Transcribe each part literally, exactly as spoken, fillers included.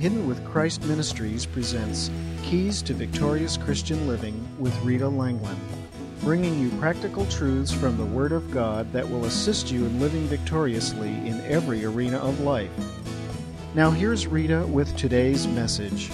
Hidden with Christ Ministries presents Keys to Victorious Christian Living with Rita Langland, bringing you practical truths from the Word of God that will assist you in living victoriously in every arena of life. Now here's Rita with today's message.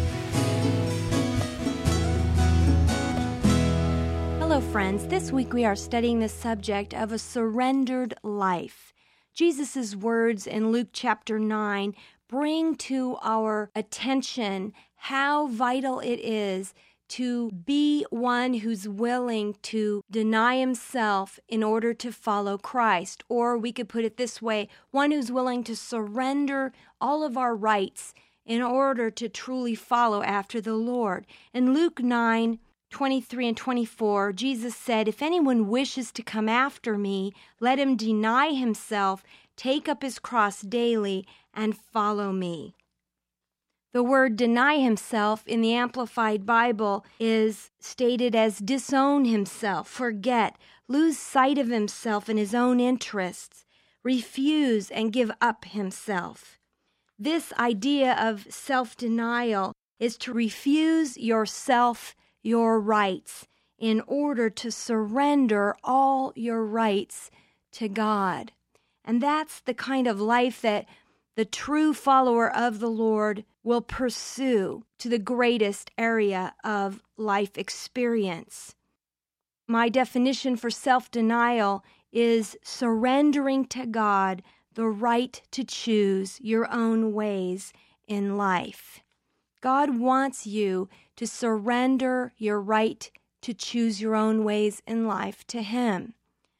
Hello friends, this week we are studying the subject of a surrendered life. Jesus' words in Luke chapter nine bring to our attention how vital it is to be one who's willing to deny himself in order to follow Christ. Or we could put it this way, one who's willing to surrender all of our rights in order to truly follow after the Lord. In Luke nine, twenty-three and twenty-four, Jesus said, "If anyone wishes to come after me, let him deny himself, take up his cross daily, and follow me." The word deny himself in the Amplified Bible is stated as disown himself, forget, lose sight of himself and his own interests, refuse and give up himself. This idea of self-denial is to refuse yourself your rights in order to surrender all your rights to God. And that's the kind of life that the true follower of the Lord will pursue to the greatest area of life experience. My definition for self-denial is surrendering to God the right to choose your own ways in life. God wants you to surrender your right to choose your own ways in life to Him.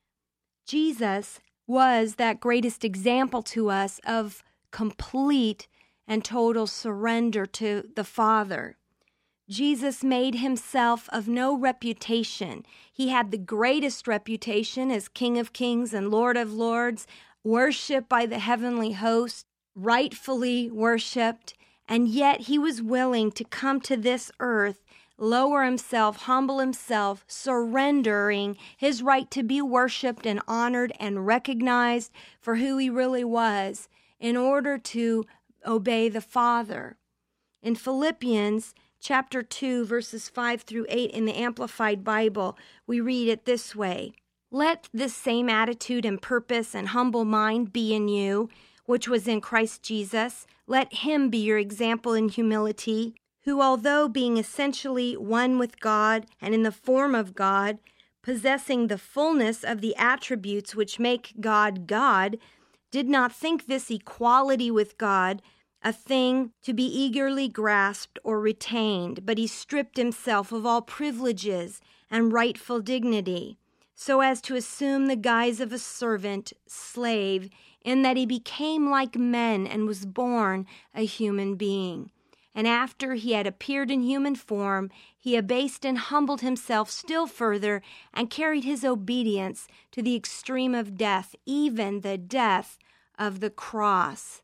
Jesus was that greatest example to us of complete and total surrender to the Father. Jesus made himself of no reputation. He had the greatest reputation as King of Kings and Lord of Lords, worshipped by the heavenly host, rightfully worshipped, and yet he was willing to come to this earth, lower himself, humble himself, surrendering his right to be worshipped and honored and recognized for who he really was in order to obey the Father. In Philippians chapter two, verses five through eight in the Amplified Bible, we read it this way, "Let this same attitude and purpose and humble mind be in you, which was in Christ Jesus. Let him be your example in humility, who, although being essentially one with God and in the form of God, possessing the fullness of the attributes which make God God, did not think this equality with God a thing to be eagerly grasped or retained, but he stripped himself of all privileges and rightful dignity, so as to assume the guise of a servant, slave, in that he became like men and was born a human being. And after he had appeared in human form, he abased and humbled himself still further and carried his obedience to the extreme of death, even the death of the cross."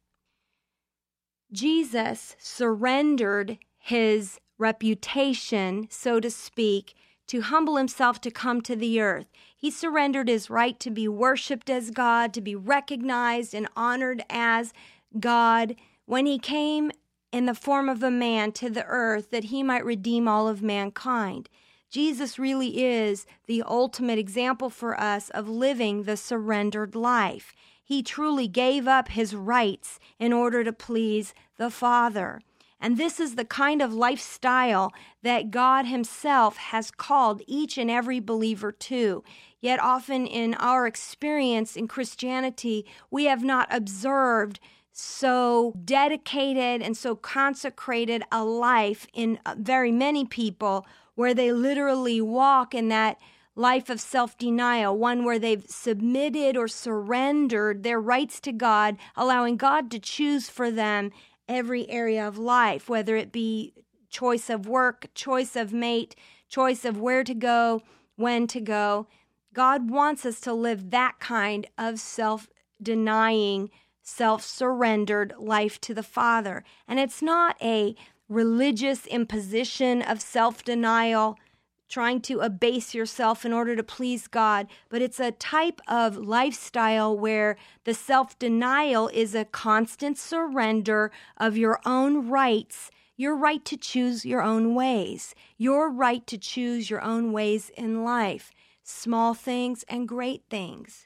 Jesus surrendered his reputation, so to speak, to humble himself to come to the earth. He surrendered his right to be worshipped as God, to be recognized and honored as God when he came in the form of a man to the earth that he might redeem all of mankind. Jesus really is the ultimate example for us of living the surrendered life. He truly gave up his rights in order to please the Father. And this is the kind of lifestyle that God himself has called each and every believer to. Yet often in our experience in Christianity, we have not observed so dedicated and so consecrated a life in very many people where they literally walk in that life of self-denial, one where they've submitted or surrendered their rights to God, allowing God to choose for them every area of life, whether it be choice of work, choice of mate, choice of where to go, when to go. God wants us to live that kind of self-denying, self-surrendered life to the Father. And it's not a religious imposition of self-denial. trying to abase yourself in order to please God, but it's a type of lifestyle where the self-denial is a constant surrender of your own rights, your right to choose your own ways, your right to choose your own ways in life, small things and great things.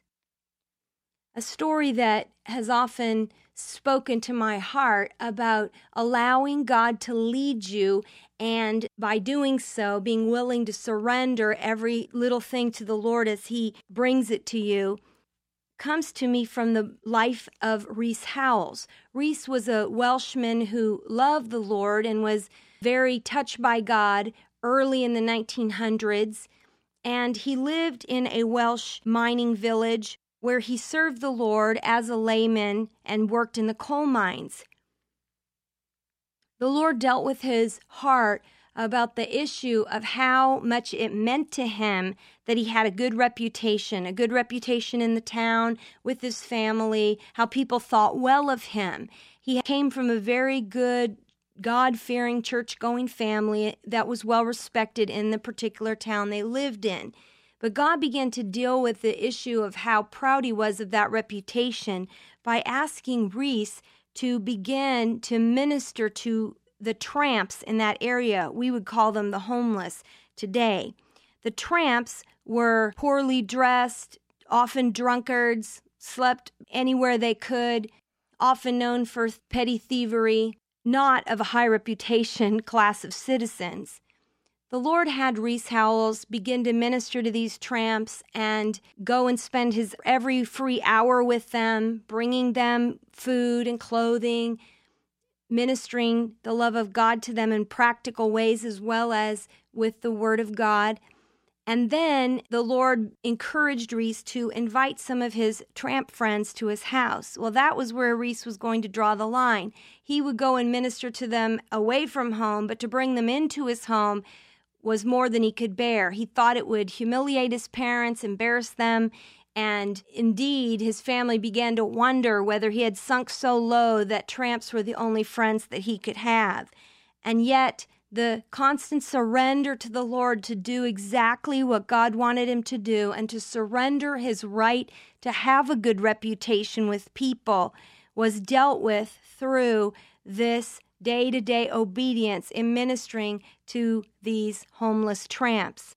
A story that has often spoken to my heart about allowing God to lead you, and by doing so, being willing to surrender every little thing to the Lord as He brings it to you, comes to me from the life of Rees Howells. Rees was a Welshman who loved the Lord and was very touched by God early in the nineteen hundreds, and he lived in a Welsh mining village where he served the Lord as a layman and worked in the coal mines. The Lord dealt with his heart about the issue of how much it meant to him that he had a good reputation, a good reputation in the town with his family, how people thought well of him. He came from a very good, God-fearing, church-going family that was well respected in the particular town they lived in. But God began to deal with the issue of how proud he was of that reputation by asking Rees to begin to minister to the tramps in that area. We would call them the homeless today. The tramps were poorly dressed, often drunkards, slept anywhere they could, often known for petty thievery, not of a high reputation class of citizens. The Lord had Rees Howells begin to minister to these tramps and go and spend his every free hour with them, bringing them food and clothing, ministering the love of God to them in practical ways as well as with the Word of God. And then the Lord encouraged Rees to invite some of his tramp friends to his house. Well, that was where Rees was going to draw the line. He would go and minister to them away from home, but to bring them into his home was more than he could bear. He thought it would humiliate his parents, embarrass them, and indeed his family began to wonder whether he had sunk so low that tramps were the only friends that he could have. And yet the constant surrender to the Lord to do exactly what God wanted him to do and to surrender his right to have a good reputation with people was dealt with through this day-to-day obedience in ministering to these homeless tramps.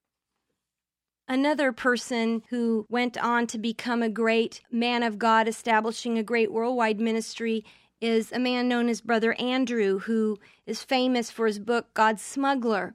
Another person who went on to become a great man of God, establishing a great worldwide ministry, is a man known as Brother Andrew, who is famous for his book, God's Smuggler.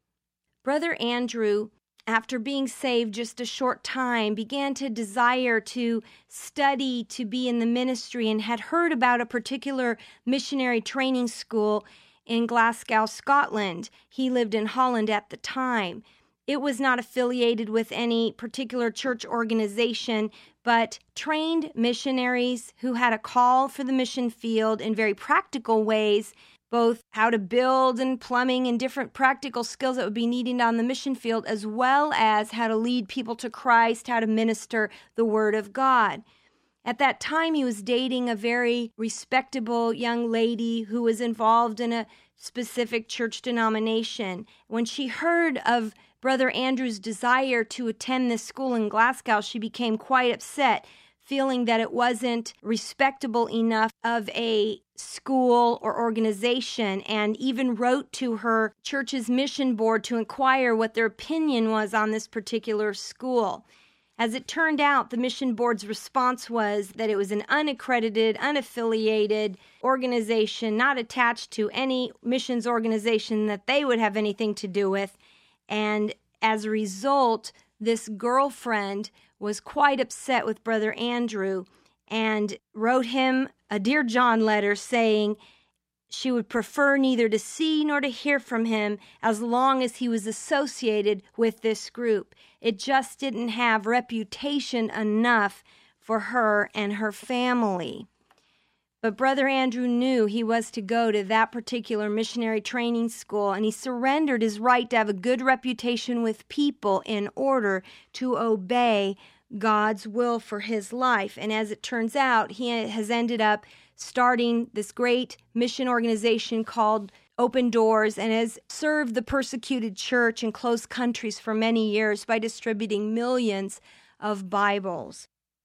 Brother Andrew, after being saved just a short time, began to desire to study to be in the ministry and had heard about a particular missionary training school in Glasgow, Scotland. He lived in Holland at the time. It was not affiliated with any particular church organization, but trained missionaries who had a call for the mission field in very practical ways, both how to build and plumbing and different practical skills that would be needed on the mission field, as well as how to lead people to Christ, how to minister the Word of God. At that time, he was dating a very respectable young lady who was involved in a specific church denomination. When she heard of Brother Andrew's desire to attend this school in Glasgow, she became quite upset, feeling that it wasn't respectable enough of a school or organization, and even wrote to her church's mission board to inquire what their opinion was on this particular school. As it turned out, the mission board's response was that it was an unaccredited, unaffiliated organization, not attached to any missions organization that they would have anything to do with. And as a result, this girlfriend was quite upset with Brother Andrew and wrote him a Dear John letter saying she would prefer neither to see nor to hear from him as long as he was associated with this group. It just didn't have reputation enough for her and her family. But Brother Andrew knew he was to go to that particular missionary training school, and he surrendered his right to have a good reputation with people in order to obey God's will for his life. And as it turns out, he has ended up starting this great mission organization called opened doors and has served the persecuted church in closed countries for many years by distributing millions of Bibles.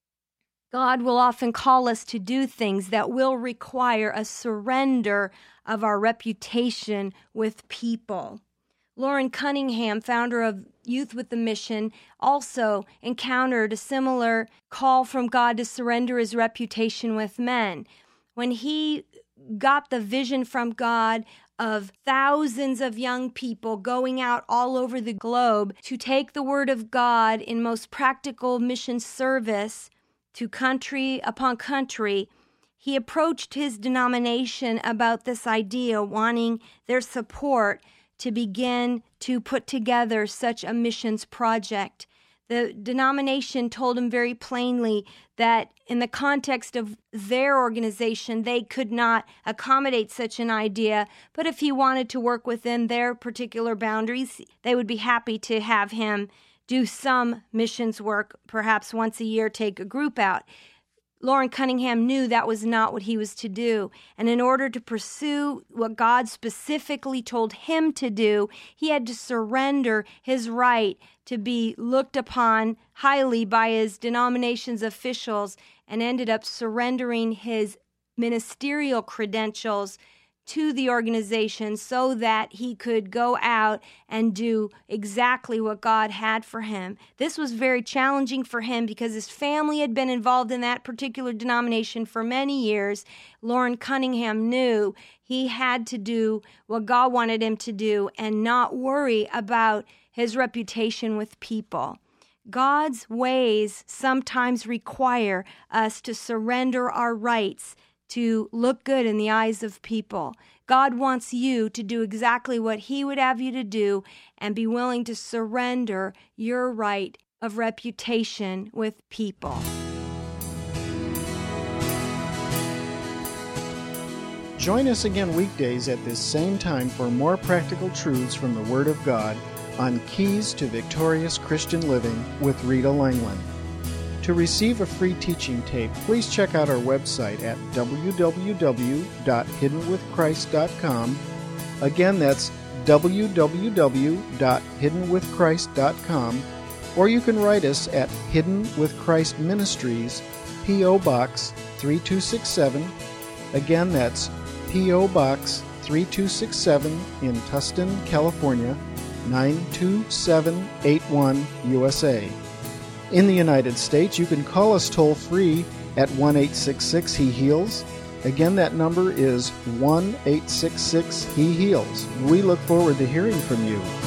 God will often call us to do things that will require a surrender of our reputation with people. Loren Cunningham, founder of Youth with a Mission, also encountered a similar call from God to surrender his reputation with men. When he got the vision from God of thousands of young people going out all over the globe to take the word of God in most practical mission service to country upon country, he approached his denomination about this idea, wanting their support to begin to put together such a missions project. The denomination told him very plainly that in the context of their organization, they could not accommodate such an idea, but if he wanted to work within their particular boundaries, they would be happy to have him do some missions work, perhaps once a year take a group out. Loren Cunningham knew that was not what he was to do. And in order to pursue what God specifically told him to do, he had to surrender his right to be looked upon highly by his denomination's officials, and ended up surrendering his ministerial credentials to the organization so that he could go out and do exactly what God had for him. This was very challenging for him because his family had been involved in that particular denomination for many years. Loren Cunningham knew he had to do what God wanted him to do and not worry about his reputation with people. God's ways sometimes require us to surrender our rights to look good in the eyes of people. God wants you to do exactly what he would have you to do and be willing to surrender your right of reputation with people. Join us again weekdays at this same time for more practical truths from the Word of God on Keys to Victorious Christian Living with Rita Langland. To receive a free teaching tape, please check out our website at w w w dot hidden with christ dot com. Again, that's w w w dot hidden with christ dot com. Or you can write us at Hidden with Christ Ministries, P O. Box three two six seven. Again, that's P O. Box three two six seven in Tustin, California, nine two seven eight one, U S A. In the United States, you can call us toll-free at one eight six six He Heals. Again, that number is one eight six six He Heals. We look forward to hearing from you.